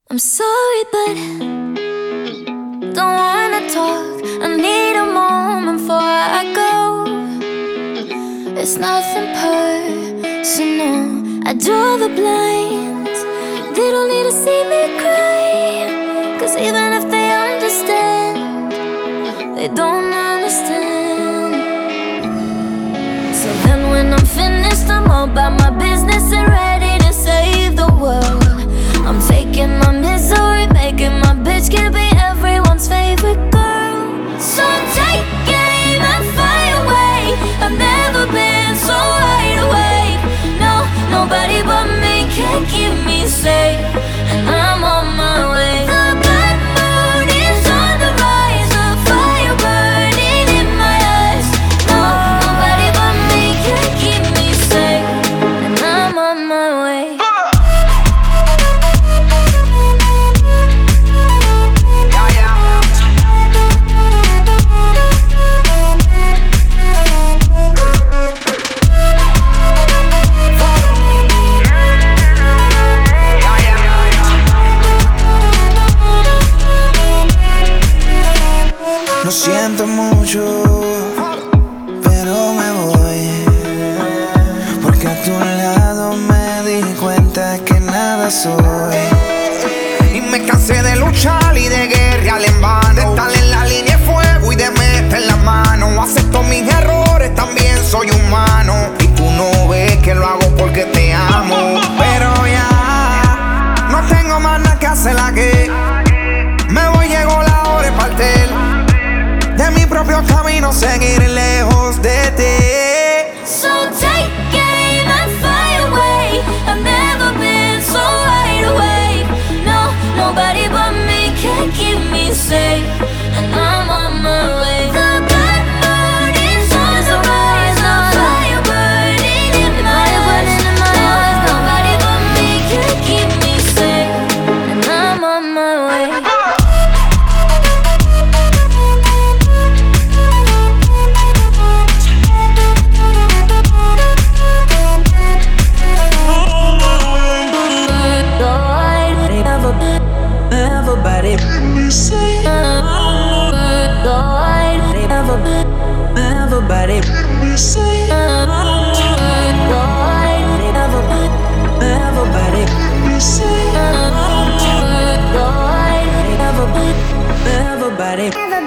I'm sorry, but don't wanna talk. I need a moment before I go. It's nothing personal. I draw the blinds. They don't need to see me cry, 'cause even if they understand, they don't understand. So then when I'm finished, I'm all about my business and ready to save the world. I'm faking my misery, making my bitch can be everyone's favorite girl. So take aim and fire away. I've never been so wide awake. No, nobody but me can keep me safe, and I'm on my way. The bad mood is on the rise, a fire burning in my eyes. No, nobody but me can keep me safe, and I'm on my way. Lo siento mucho, pero me voy, porque a tu lado me di cuenta que nada soy. Y me cansé de luchar y de guerrear en vano, de estar en la línea de fuego y de meter la mano. Acepto mis errores, también soy humano, y tú no ves que lo hago porque te amo. Pero ya no tengo más nada que hacer aquí. Me voy, llegó la hora de partir de mi propio camino, seguir lejos de ti. So take aim and fire away. I've never been so wide awake. No, nobody but me can keep me safe, and I'm on my way. The bad mood is on the rise, a fire burning in my eyes. No, nobody but me can keep me safe, and I'm on my way. Everybody, everybody, everybody, everybody.